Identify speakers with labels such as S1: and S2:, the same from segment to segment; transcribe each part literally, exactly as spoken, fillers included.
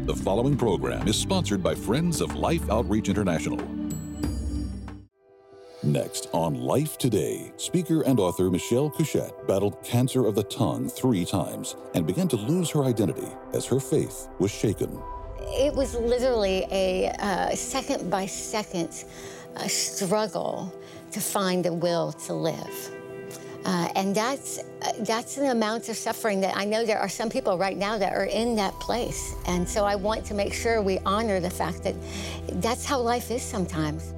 S1: The following program is sponsored by Friends of Life Outreach International. Next on Life Today, speaker and author Michelle Couchette battled cancer of the tongue three times and began to lose her identity as her faith was shaken.
S2: It was literally a uh, second by second uh, struggle to find the will to live. Uh, and that's, uh, that's an amount of suffering that I know there are some people right now that are in that place. And so I want to make sure we honor the fact that that's how life is sometimes.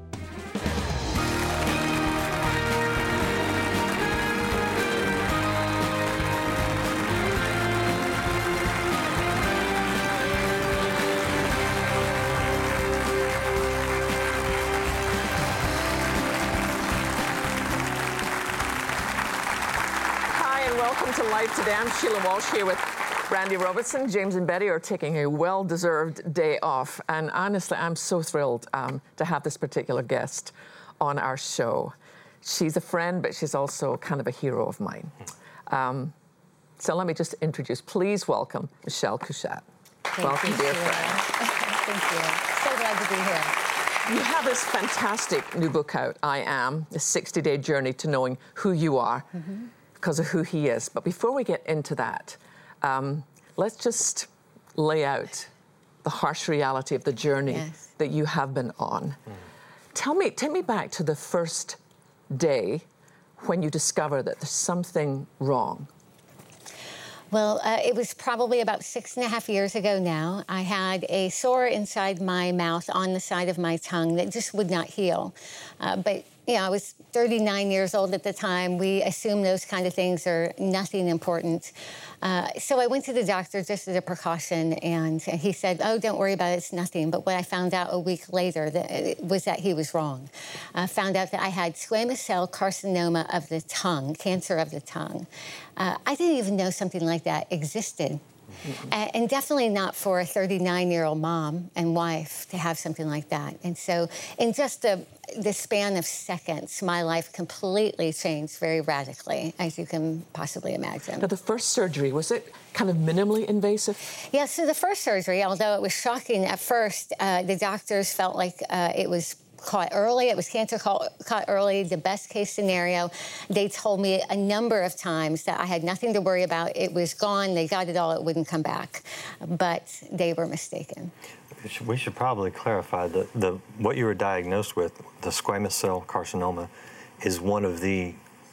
S3: Life Today. I'm Sheila Walsh here with Randy Robertson. James and Betty are taking a well-deserved day off. And honestly, I'm so thrilled um, to have this particular guest on our show. She's a friend, but she's also kind of a hero of mine. Um, so let me just introduce, please welcome Michelle Couchette.
S2: Thank
S3: welcome,
S2: you,
S3: dear
S2: Sheila.
S3: friend.
S2: Thank you. So glad to be here.
S3: You have this fantastic new book out, I Am, a sixty-day journey to knowing who you are. Mm-hmm. Because of who he is. But before we get into that, um, let's just lay out the harsh reality of the journey yes. that you have been on. Mm. Tell me, take me back to the first day when you discover that there's something wrong.
S2: Well, uh, it was probably about six and a half years ago now. I had a sore inside my mouth on the side of my tongue that just would not heal. Uh, but, you know, I was thirty-nine years old at the time. We assume those kind of things are nothing important. Uh, so I went to the doctor just as a precaution, and he said, oh, don't worry about it, it's nothing. But what I found out a week later that, was that he was wrong. I found out that I had squamous cell carcinoma of the tongue, cancer of the tongue. Uh, I didn't even know something like that existed. Mm-hmm. uh, and definitely not for a thirty-nine-year-old mom and wife to have something like that. And so in just the, the span of seconds, my life completely changed very radically, as you can possibly imagine.
S3: Now, the first surgery, was it kind of minimally invasive?
S2: Yeah, so the first surgery, although it was shocking at first, uh, the doctors felt like uh, it was caught early. It was cancer caught, caught early, the best case scenario. They told me a number of times that I had nothing to worry about. It was gone. They got it all. It wouldn't come back. But they were mistaken.
S4: We should, we should probably clarify that the what you were diagnosed with, the squamous cell carcinoma, is one of the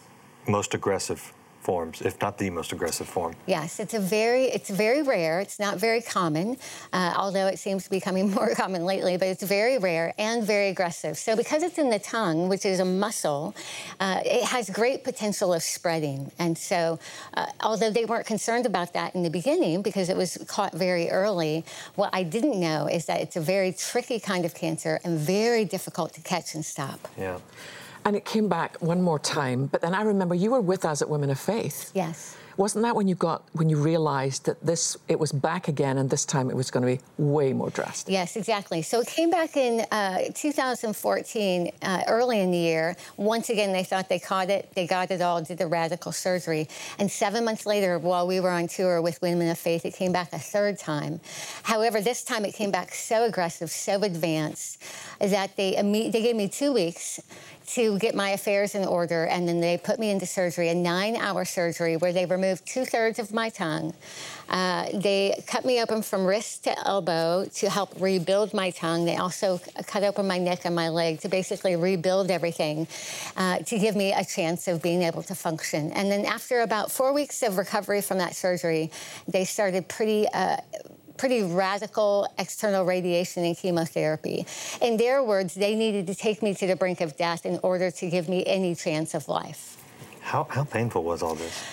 S4: most aggressive forms, if not the most aggressive form.
S2: Yes, it's a very, it's very rare. It's not very common, uh, although it seems to be becoming more common lately, but it's very rare and very aggressive. So because it's in the tongue, which is a muscle, uh, it has great potential of spreading. And so, uh, although they weren't concerned about that in the beginning because it was caught very early, what I didn't know is that it's a very tricky kind of cancer and very difficult to catch and stop.
S4: Yeah.
S3: And it came back one more time, but then I remember you were with us at Women of Faith.
S2: Yes.
S3: Wasn't that when you got, when you realized that this, it was back again and this time it was going to be way more drastic?
S2: Yes, exactly. So it came back in uh, two thousand fourteen, uh, early in the year. Once again, they thought they caught it. They got it all, did the radical surgery. And seven months later, while we were on tour with Women of Faith, it came back a third time. However, this time it came back so aggressive, so advanced, that they, imme- they gave me two weeks to get my affairs in order, and then they put me into surgery, a nine-hour surgery where they removed two-thirds of my tongue. Uh, they cut me open from wrist to elbow to help rebuild my tongue. They also cut open my neck and my leg to basically rebuild everything, uh, to give me a chance of being able to function. And then after about four weeks of recovery from that surgery, they started pretty... Uh, pretty radical external radiation and chemotherapy. In their words, they needed to take me to the brink of death in order to give me any chance of life.
S4: How, how painful was all this?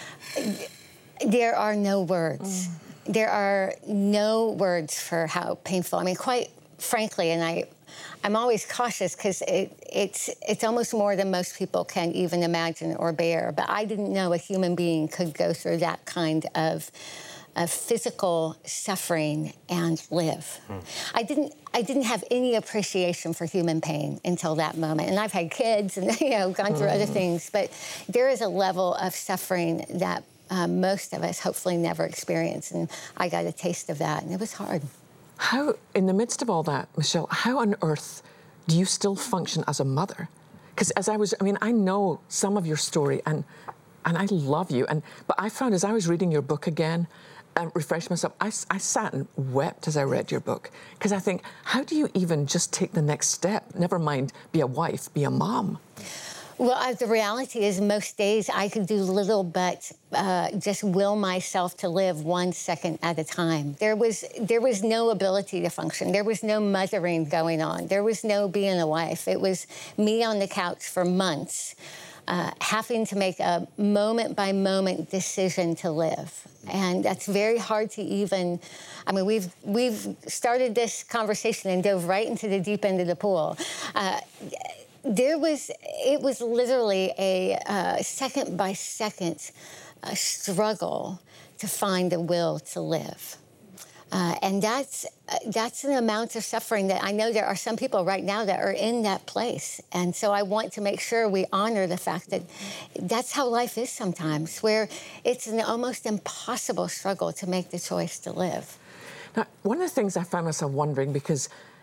S2: There are no words. Mm. There are no words for how painful. I mean, quite frankly, and I, I'm always cautious because it, it's, it's almost more than most people can even imagine or bear. But I didn't know a human being could go through that kind of of physical suffering and live. Mm. I didn't I didn't have any appreciation for human pain until that moment. And I've had kids and, you know, gone through mm. other things, but there is a level of suffering that uh, most of us hopefully never experience. And I got a taste of that, and it was hard.
S3: How, in the midst of all that, Michelle, how on earth do you still function as a mother? Because as I was, I mean, I know some of your story, and and I love you. And but I found as I was reading your book again, and refreshed myself, I, I sat and wept as I read your book. Because I think, how do you even just take the next step? Never mind be a wife, be a mom.
S2: Well, uh, the reality is most days I could do little but uh, just will myself to live one second at a time. There was, there was no ability to function. There was no mothering going on. There was no being a wife. It was me on the couch for months, uh, having to make a moment-by-moment decision to live. And that's very hard to even, I mean, we've, we've started this conversation and dove right into the deep end of the pool. Uh, There was, it was literally a uh, second by second uh, struggle to find the will to live. Uh, and that's, uh, that's an amount of suffering that I know there are some people right now that are in that place. And so I want to make sure we honor the fact that that's how life is sometimes, where it's an almost impossible struggle to make the choice to live.
S3: Now, one of the things I found myself wondering, because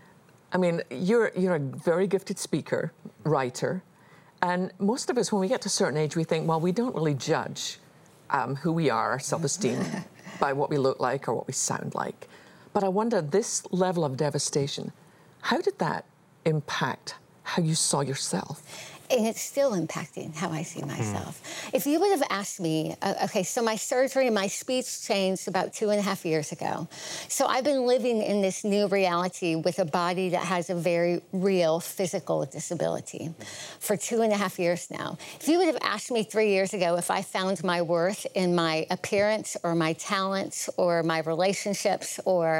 S3: I mean, you're, you're a very gifted speaker, writer, and most of us, when we get to a certain age, we think, well, we don't really judge um, who we are, our self-esteem, by what we look like or what we sound like. But I wonder, this level of devastation, how did that impact how you saw yourself?
S2: And it's still impacting how I see myself. Mm. If you would have asked me, uh, okay, so my surgery and my speech changed about two and a half years ago. So I've been living in this new reality with a body that has a very real physical disability for two and a half years now. If you would have asked me three years ago if I found my worth in my appearance or my talents or my relationships or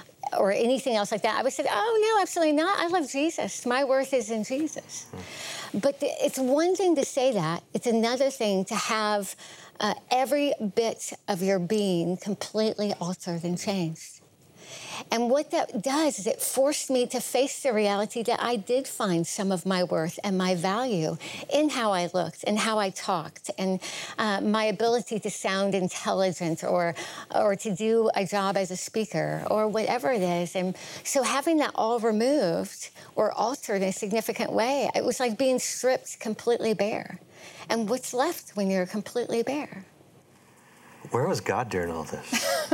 S2: or anything else like that, I would say, oh, no, absolutely not. I love Jesus. My worth is in Jesus. Mm. But the, it's one thing to say that. It's another thing to have uh, every bit of your being completely altered and changed. And what that does is it forced me to face the reality that I did find some of my worth and my value in how I looked and how I talked and uh, my ability to sound intelligent or, or to do a job as a speaker or whatever it is. And so having that all removed or altered in a significant way, it was like being stripped completely bare. And what's left when you're completely bare?
S4: Where was God during all this?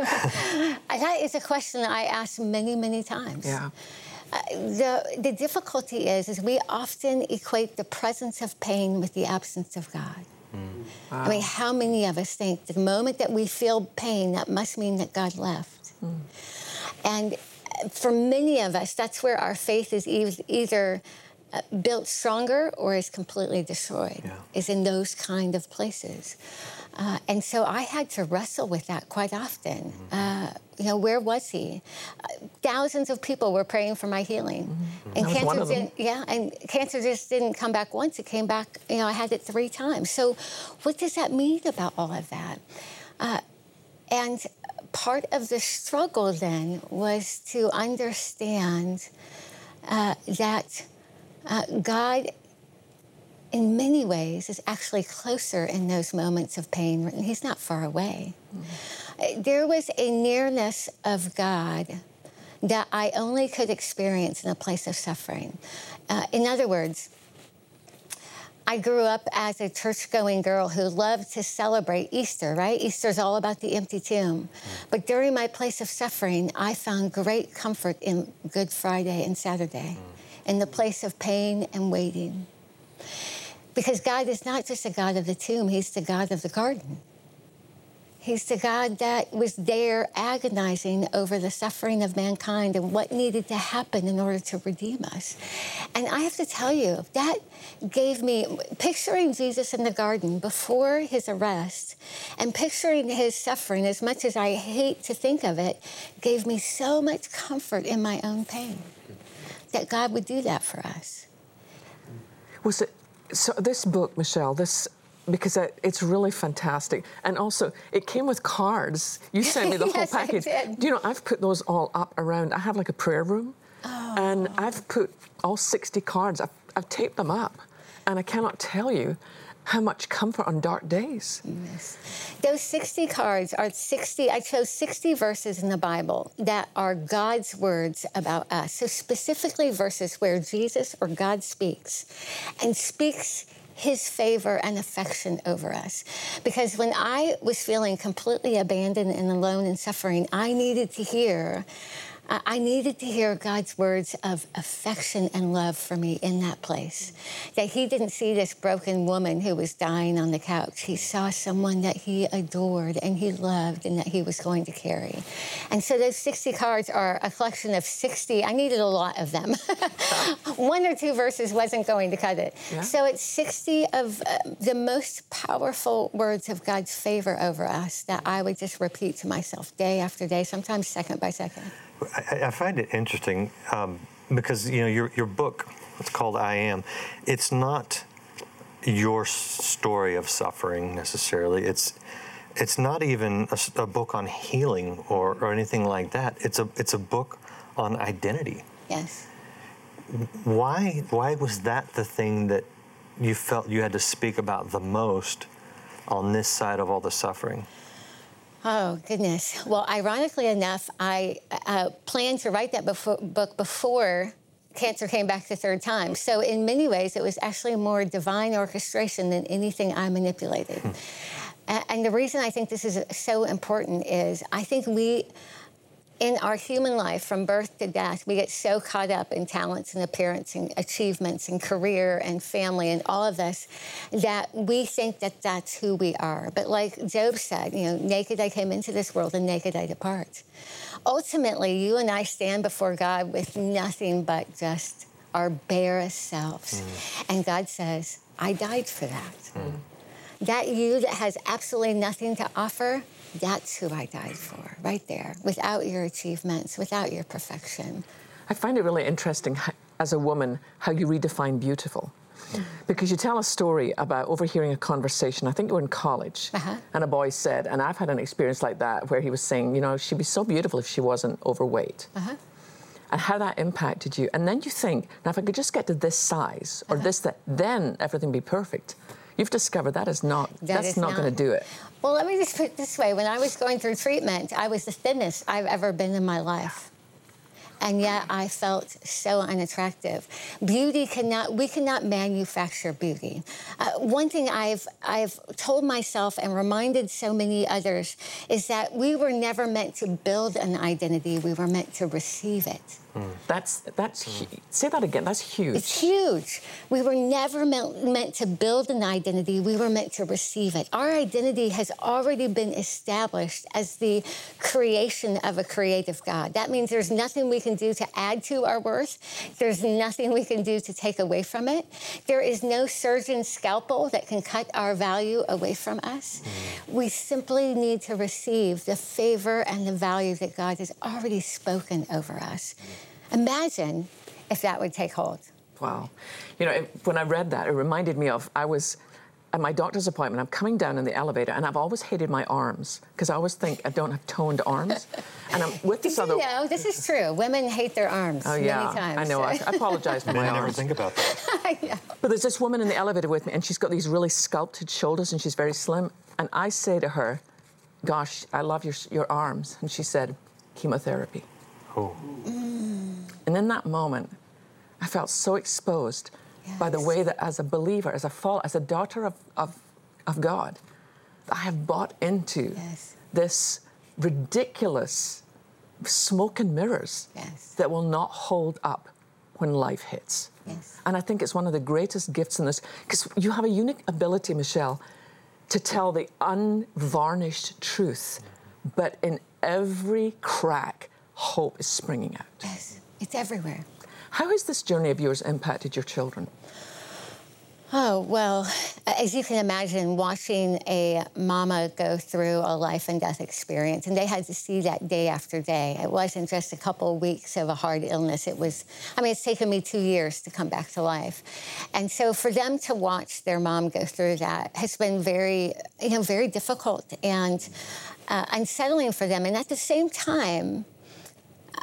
S2: That is a question I ask many, many times.
S3: Yeah.
S2: Uh, the, the difficulty is, is we often equate the presence of pain with the absence of God. Mm. Wow. I mean, how many of us think the moment that we feel pain, that must mean that God left? Mm. And for many of us, that's where our faith is e- either uh, built stronger or is completely destroyed, yeah. is in those kind of places. Uh, and so I had to wrestle with that quite often. Uh, you know, where was he? Uh, thousands of people were praying for my healing, mm-hmm. and
S3: I was
S2: cancer
S3: one of them.
S2: didn't. Yeah, and cancer just didn't come back once; it came back. You know, I had it three times. So, what does that mean about all of that? Uh, and part of the struggle then was to understand uh, that uh, God, in many ways, is actually closer in those moments of pain. He's not far away. Mm-hmm. There was a nearness of God that I only could experience in a place of suffering. Uh, in other words, I grew up as a church-going girl who loved to celebrate Easter, right? Easter's all about the empty tomb. Mm-hmm. But during my place of suffering, I found great comfort in Good Friday and Saturday, mm-hmm. in the place of pain and waiting. Because God is not just a God of the tomb, he's the God of the garden. He's the God that was there agonizing over the suffering of mankind and what needed to happen in order to redeem us. And I have to tell you, that gave me, picturing Jesus in the garden before his arrest and picturing his suffering, as much as I hate to think of it, gave me so much comfort in my own pain that God would do that for us.
S3: Was it So this book, Michelle, this, because it's really fantastic. And also, it came with cards. You sent me the
S2: yes,
S3: whole package.
S2: I did.
S3: Do you know, I've put those all up around. I have like a prayer room.
S2: Oh.
S3: And I've put all sixty cards. I've, I've taped them up. And I cannot tell you how much comfort on dark days.
S2: Yes. Those sixty cards are sixty, I chose sixty verses in the Bible that are God's words about us. So specifically verses where Jesus or God speaks and speaks his favor and affection over us. Because when I was feeling completely abandoned and alone and suffering, I needed to hear I needed to hear God's words of affection and love for me in that place. That he didn't see this broken woman who was dying on the couch. He saw someone that he adored and he loved and that he was going to carry. And so those sixty cards are a collection of sixty. I needed a lot of them. One or two verses wasn't going to cut it. Yeah. So it's sixty of uh, the most powerful words of God's favor over us that I would just repeat to myself day after day, sometimes second by second.
S4: I, I find it interesting um, because, you know, your your book, it's called I Am. It's not your story of suffering necessarily. It's it's not even a, a book on healing or, or anything like that. It's a it's a book on identity.
S2: Yes.
S4: Why why was that the thing that you felt you had to speak about the most on this side of all the suffering?
S2: Oh, goodness. Well, ironically enough, I uh, planned to write that before, book before cancer came back the third time. So in many ways, it was actually more divine orchestration than anything I manipulated. Hmm. And the reason I think this is so important is I think we, in our human life, from birth to death, we get so caught up in talents and appearance and achievements and career and family and all of this that we think that that's who we are. But like Job said, you know, naked I came into this world and naked I depart. Ultimately, you and I stand before God with nothing but just our barest selves. Mm. And God says, I died for that. Mm. That you that has absolutely nothing to offer, that's who I died for, right there, without your achievements, without your perfection.
S3: I find it really interesting, as a woman, how you redefine beautiful. Mm-hmm. Because you tell a story about overhearing a conversation, I think you were in college, uh-huh. and a boy said, and I've had an experience like that, where he was saying, you know, she'd be so beautiful if she wasn't overweight. Uh-huh. And how that impacted you. And then you think, now if I could just get to this size, or uh-huh. this, that, then everything would be perfect. You've discovered that is not, that that's is not, not. going to do it.
S2: Well, let me just put it this way. When I was going through treatment, I was the thinnest I've ever been in my life. And yet I felt so unattractive. Beauty cannot, we cannot manufacture beauty. Uh, one thing I've, I've told myself and reminded so many others is that we were never meant to build an identity. We were meant to receive it.
S3: Mm. That's, that's mm. hu- say that again, that's huge.
S2: It's huge. We were never meant, meant to build an identity. We were meant to receive it. Our identity has already been established as the creation of a creative God. That means there's nothing we can do to add to our worth. There's nothing we can do to take away from it. There is no surgeon's scalpel that can cut our value away from us. Mm. We simply need to receive the favor and the value that God has already spoken over us. Imagine if that would take hold.
S3: Wow. You know, it, when I read that, it reminded me of, I was at my doctor's appointment, I'm coming down in the elevator, and I've always hated my arms, because I always think I don't have toned arms. And I'm with this other...
S2: You know, this is true. Women hate their arms
S3: oh, yeah.
S2: many times.
S3: I know. I, I apologize for my
S4: arms. I never
S3: arms.
S4: think about that.
S2: Yeah.
S3: But there's this woman in the elevator with me, and she's got these really sculpted shoulders, and she's very slim. And I say to her, gosh, I love your, your arms. And she said, chemotherapy.
S4: Oh.
S2: Mm.
S3: And in that moment, I felt so exposed yes. by the way that as a believer, as a fall, as a daughter of, of, of God, I have bought into yes. this ridiculous smoke and mirrors yes. that will not hold up when life hits. Yes. And I think it's one of the greatest gifts in this, because you have a unique ability, Michelle, to tell the unvarnished truth, but in every crack, hope is springing out.
S2: Yes, it's everywhere.
S3: How has this journey of yours impacted your children?
S2: Oh, well, as you can imagine, watching a mama go through a life and death experience, and they had to see that day after day. It wasn't just a couple of weeks of a hard illness. It was, I mean, it's taken me two years to come back to life. And so for them to watch their mom go through that has been very, you know, very difficult and uh, unsettling for them. And at the same time,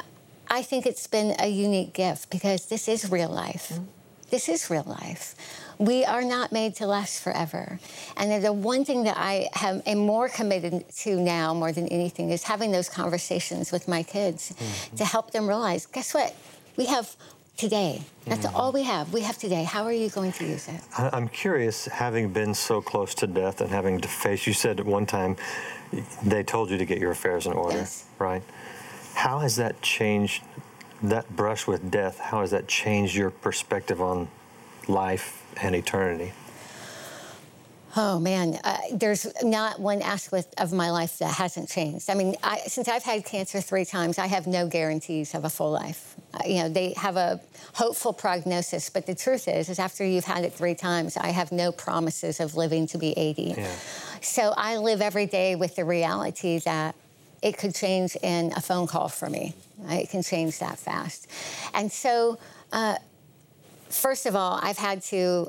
S2: I think it's been a unique gift, because this is real life. Mm-hmm. This is real life. We are not made to last forever. And the one thing that I have, am more committed to now more than anything is having those conversations with my kids mm-hmm. to help them realize, guess what? We have today. That's mm-hmm. all we have. We have today. How are you going to use it?
S4: I'm curious, having been so close to death and having to face, you said at one time they told you to get your affairs in order,
S2: yes.
S4: right? How has that changed, that brush with death, how has that changed your perspective on life and eternity?
S2: Oh, man, uh, there's not one aspect of my life that hasn't changed. I mean, I, since I've had cancer three times, I have no guarantees of a full life. Uh, you know, they have a hopeful prognosis, but the truth is, is after you've had it three times, I have no promises of living to be eighty.
S4: Yeah.
S2: So I live every day with the reality that it could change in a phone call for me. It can change that fast. And so, uh, first of all, I've had to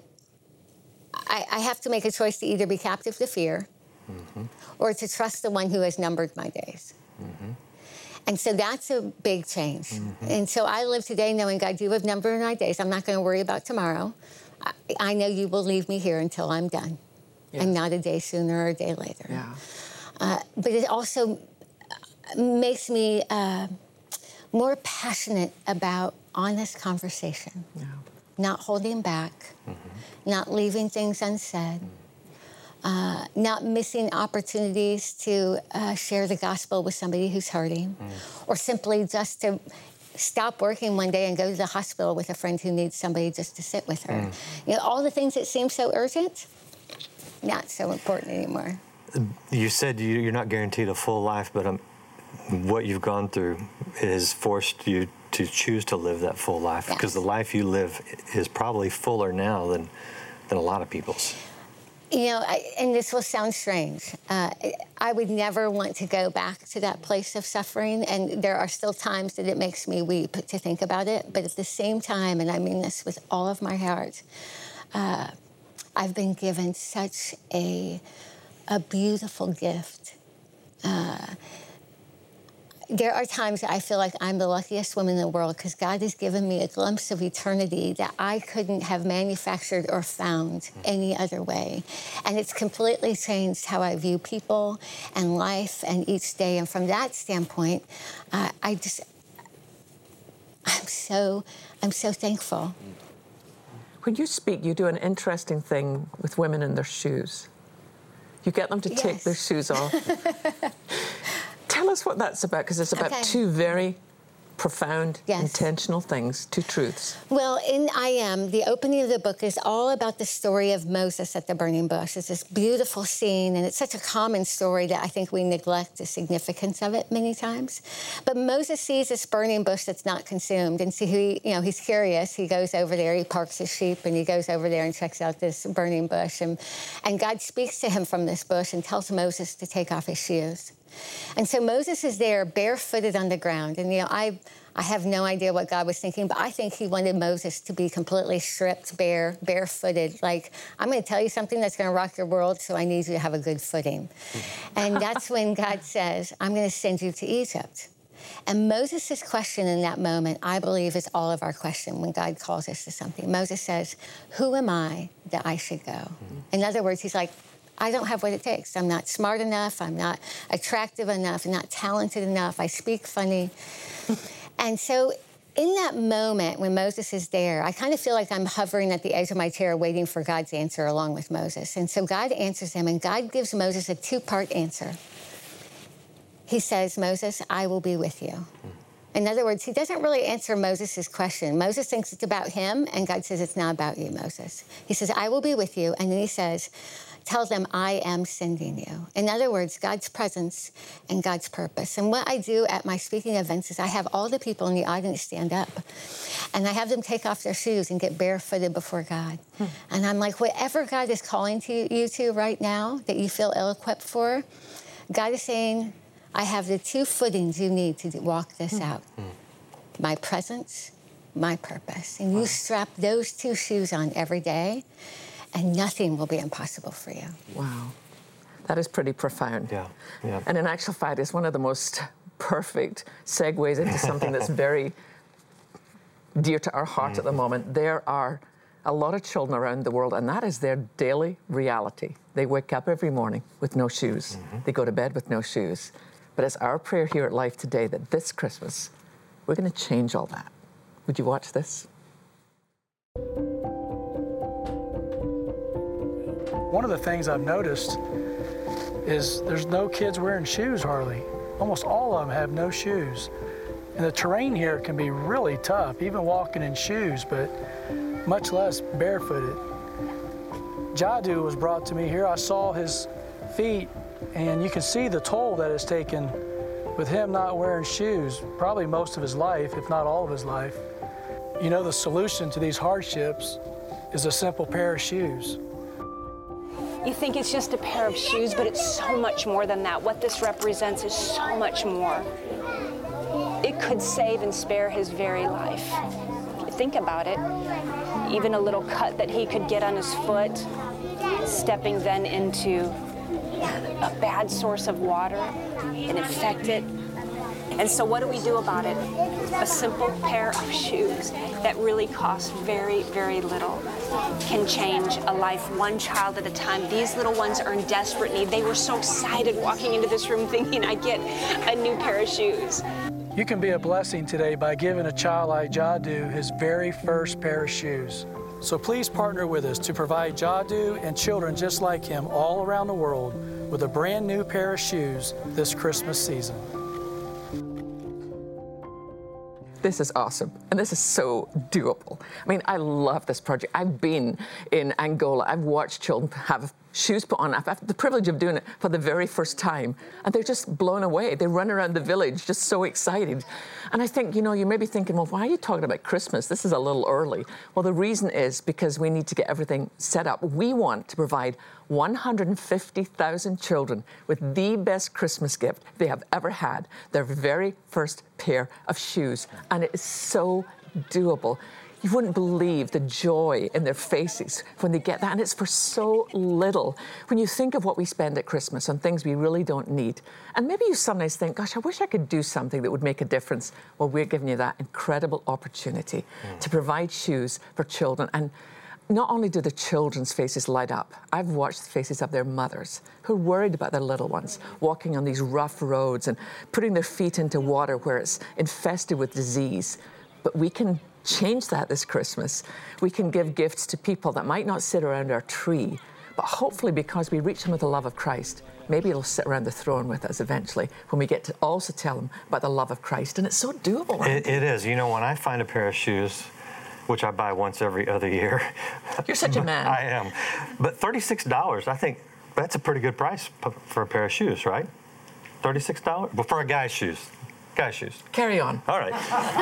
S2: I, I have to make a choice to either be captive to fear mm-hmm. or to trust the one who has numbered my days. Mm-hmm. And so that's a big change. Mm-hmm. And so I live today knowing, God, you have numbered my days. I'm not going to worry about tomorrow. I, I know you will leave me here until I'm done, yes. and not a day sooner or a day later.
S3: Yeah.
S2: Uh, but it also makes me uh, more passionate about honest conversation. Yeah. Not holding back, mm-hmm. not leaving things unsaid, uh, not missing opportunities to uh, share the gospel with somebody who's hurting, mm. or simply just to stop working one day and go to the hospital with a friend who needs somebody just to sit with her. Mm. You know, all the things that seem so urgent, not so important anymore.
S4: You said you, you're not guaranteed a full life, but um, what you've gone through has forced you to choose to live that full life,
S2: yes.
S4: because the life you live is probably fuller now than than a lot of people's.
S2: You know, I, and this will sound strange. Uh, I would never want to go back to that place of suffering, and there are still times that it makes me weep to think about it. But at the same time, and I mean this with all of my heart, uh, I've been given such a a beautiful gift. Uh, There are times that I feel like I'm the luckiest woman in the world because God has given me a glimpse of eternity that I couldn't have manufactured or found any other way. And it's completely changed how I view people and life and each day. And from that standpoint, uh, I just, I'm so, I'm so thankful.
S3: When you speak, you do an interesting thing with women in their shoes. You get them to
S2: Yes.
S3: take their shoes off. Tell us what that's about, because it's about
S2: Okay.
S3: two very profound,
S2: Yes.
S3: intentional things, two truths.
S2: Well, in I Am, the opening of the book is all about the story of Moses at the burning bush. It's this beautiful scene, and it's such a common story that I think we neglect the significance of it many times. But Moses sees this burning bush that's not consumed, and so he, you know, he's curious. He goes over there, he parks his sheep, and he goes over there and checks out this burning bush. And, and God speaks to him from this bush and tells Moses to take off his shoes. And so Moses is there barefooted on the ground. And, you know, I I have no idea what God was thinking, but I think he wanted Moses to be completely stripped bare, barefooted. Like, I'm going to tell you something that's going to rock your world, so I need you to have a good footing. And that's when God says, I'm going to send you to Egypt. And Moses' question in that moment, I believe, is all of our question when God calls us to something. Moses says, who am I that I should go? Mm-hmm. In other words, he's like, I don't have what it takes. I'm not smart enough. I'm not attractive enough. I'm not talented enough. I speak funny. And so in that moment when Moses is there, I kind of feel like I'm hovering at the edge of my chair waiting for God's answer along with Moses. And so God answers him, and God gives Moses a two-part answer. He says, Moses, I will be with you. In other words, he doesn't really answer Moses' question. Moses thinks it's about him, and God says, it's not about you, Moses. He says, I will be with you. And then he says, tell them I am sending you. In other words, God's presence and God's purpose. And what I do at my speaking events is I have all the people in the audience stand up, and I have them take off their shoes and get barefooted before God. Hmm. And I'm like, whatever God is calling to you to right now that you feel ill-equipped for, God is saying, I have the two footings you need to walk this hmm. out. Hmm. My presence, my purpose. And wow. you strap those two shoes on every day, and nothing will be impossible for you.
S3: Wow. That is pretty profound.
S4: Yeah, yeah.
S3: And in actual fact, it's one of the most perfect segues into something that's very dear to our heart mm-hmm. at the moment. There are a lot of children around the world, and that is their daily reality. They wake up every morning with no shoes. Mm-hmm. They go to bed with no shoes. But it's our prayer here at Life Today that this Christmas, we're going to change all that. Would you watch this?
S5: One of the things I've noticed is there's no kids wearing shoes hardly. Almost all of them have no shoes. And the terrain here can be really tough, even walking in shoes, but much less barefooted. Jadu was brought to me here. I saw his feet, and you can see the toll that it's taken with him not wearing shoes, probably most of his life, if not all of his life. You know, the solution to these hardships is a simple pair of shoes.
S6: You think it's just a pair of shoes, but it's so much more than that. What this represents is so much more. It could save and spare his very life. If you think about it, even a little cut that he could get on his foot, stepping then into a bad source of water and infect it. And so what do we do about it? A simple pair of shoes that really cost very, very little can change a life one child at a time. These little ones are in desperate need. They were so excited walking into this room thinking, I get a new pair of shoes.
S5: You can be a blessing today by giving a child like Jadu his very first pair of shoes. So please partner with us to provide Jadu and children just like him all around the world with a brand new pair of shoes this Christmas season.
S3: This is awesome, and this is so doable. I mean, I love this project. I've been in Angola. I've watched children have shoes put on. I've had the privilege of doing it for the very first time, and they're just blown away. They run around the village just so excited. And I think, you know, you may be thinking, well, why are you talking about Christmas? This is a little early. Well, the reason is because we need to get everything set up. We want to provide one hundred fifty thousand children with the best Christmas gift they have ever had, their very first pair of shoes. And it is so doable. You wouldn't believe the joy in their faces when they get that, and it's for so little. When you think of what we spend at Christmas on things we really don't need, and maybe you sometimes think, gosh, I wish I could do something that would make a difference. Well, we're giving you that incredible opportunity mm. to provide shoes for children. And not only do the children's faces light up, I've watched the faces of their mothers who are worried about their little ones, walking on these rough roads and putting their feet into water where it's infested with disease. But we can change that this Christmas. We can give gifts to people that might not sit around our tree, but hopefully because we reach them with the love of Christ, maybe it'll sit around the throne with us eventually when we get to also tell them about the love of Christ. And it's so doable.
S4: It, it is. You know, when I find a pair of shoes, which I buy once every other year.
S3: You're such a man.
S4: I am. But thirty-six dollars, I think that's a pretty good price for a pair of shoes, right? thirty-six dollars? But for a guy's shoes. Guy's shoes.
S3: Carry on.
S4: All right.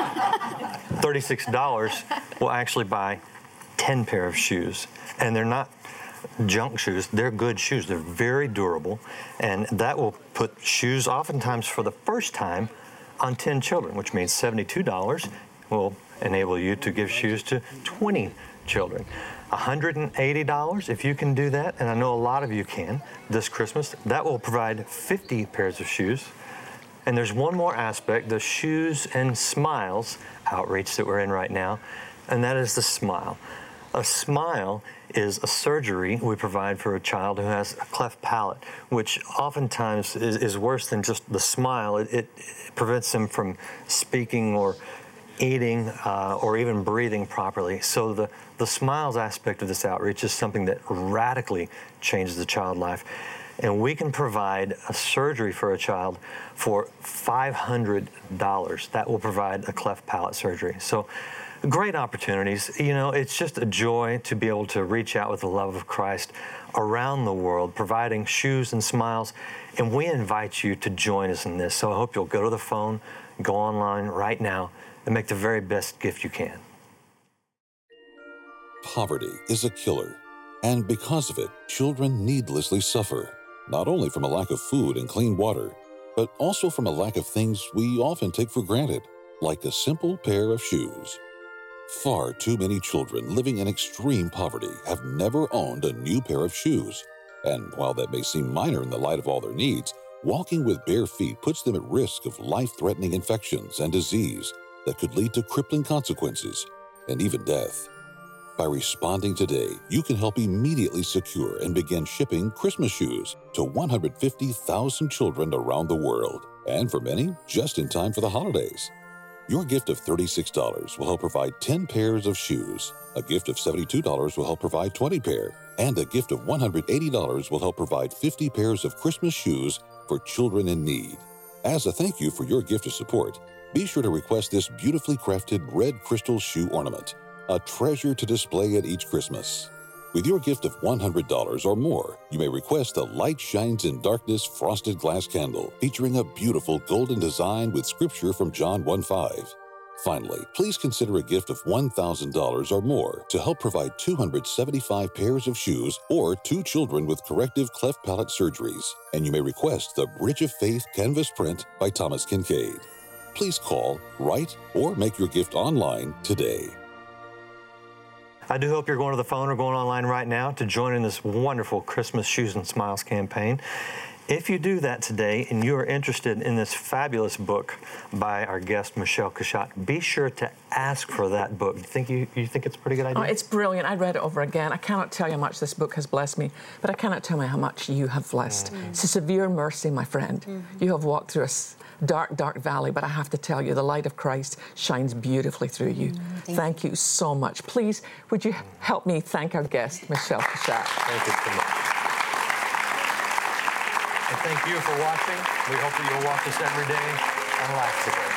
S4: thirty-six dollars will actually buy ten pair of shoes. And they're not junk shoes. They're good shoes. They're very durable. And that will put shoes, oftentimes for the first time, on ten children, which means seventy-two dollars will enable you to give shoes to twenty children. one hundred eighty dollars, if you can do that, and I know a lot of you can, this Christmas, that will provide fifty pairs of shoes. And there's one more aspect, the Shoes and Smiles outreach that we're in right now, and that is the smile. A smile is a surgery we provide for a child who has a cleft palate, which oftentimes is, is worse than just the smile. It, it prevents them from speaking or eating uh, or even breathing properly. So the, the smiles aspect of this outreach is something that radically changes the child life. And we can provide a surgery for a child for five hundred dollars. That will provide a cleft palate surgery. So great opportunities. You know, it's just a joy to be able to reach out with the love of Christ around the world, providing shoes and smiles. And we invite you to join us in this. So I hope you'll go to the phone, go online right now, and make the very best gift you can.
S1: Poverty is a killer, and because of it, children needlessly suffer, not only from a lack of food and clean water, but also from a lack of things we often take for granted, like a simple pair of shoes. Far too many children living in extreme poverty have never owned a new pair of shoes, and while that may seem minor in the light of all their needs, walking with bare feet puts them at risk of life-threatening infections and disease that could lead to crippling consequences and even death. By responding today, you can help immediately secure and begin shipping Christmas shoes to one hundred fifty thousand children around the world, and for many, just in time for the holidays. Your gift of thirty-six dollars will help provide ten pairs of shoes. A gift of seventy-two dollars will help provide twenty pairs, and a gift of one hundred eighty dollars will help provide fifty pairs of Christmas shoes for children in need. As a thank you for your gift of support, be sure to request this beautifully crafted red crystal shoe ornament, a treasure to display at each Christmas. With your gift of one hundred dollars or more, you may request a Light Shines in Darkness frosted glass candle featuring a beautiful golden design with scripture from John one five. Finally, please consider a gift of one thousand dollars or more to help provide two hundred seventy-five pairs of shoes or two children with corrective cleft palate surgeries, and you may request the Bridge of Faith canvas print by Thomas Kincaid. Please call, write, or make your gift online today.
S4: I do hope you're going to the phone or going online right now to join in this wonderful Christmas Shoes and Smiles campaign. If you do that today and you are interested in this fabulous book by our guest, Michelle Kushat, be sure to ask for that book. You think, you, you think it's a pretty good idea?
S3: Oh, it's brilliant. I read it over again. I cannot tell you how much this book has blessed me, but I cannot tell you how much you have blessed. Mm-hmm. It's a severe mercy, my friend. Mm-hmm. You have walked through a dark, dark valley, but I have to tell you, the light of Christ shines beautifully through you. Mm-hmm. Thank, thank you. you so much. Please, would you help me thank our guest, Michelle Kushat?
S4: Thank you so much. And thank you for watching. We hope that you'll watch us every day and laugh today.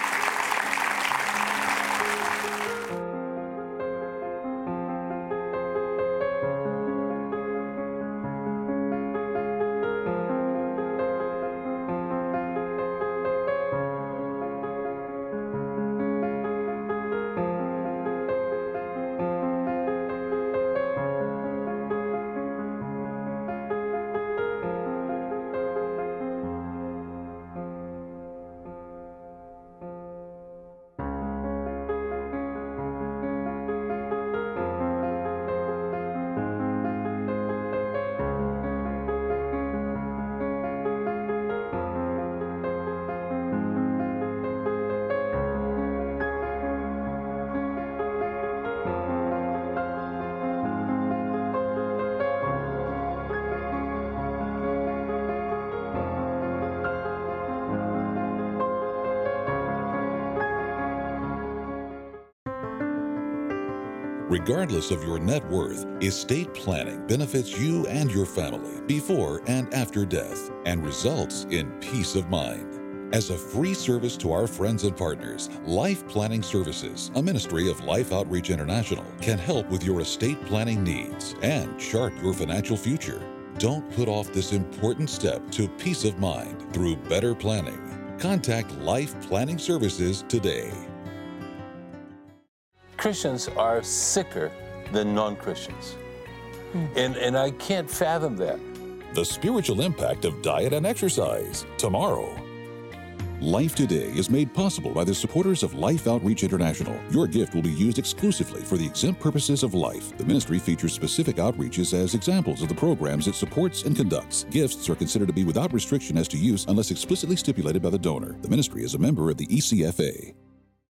S1: Regardless of your net worth, estate planning benefits you and your family before and after death and results in peace of mind. As a free service to our friends and partners, Life Planning Services, a ministry of Life Outreach International, can help with your estate planning needs and chart your financial future. Don't put off this important step to peace of mind through better planning. Contact Life Planning Services today.
S7: Christians are sicker than non-Christians. Hmm. And, and I can't fathom that.
S1: The spiritual impact of diet and exercise, tomorrow. Life Today is made possible by the supporters of Life Outreach International. Your gift will be used exclusively for the exempt purposes of life. The ministry features specific outreaches as examples of the programs it supports and conducts. Gifts are considered to be without restriction as to use unless explicitly stipulated by the donor. The ministry is a member of the E C F A.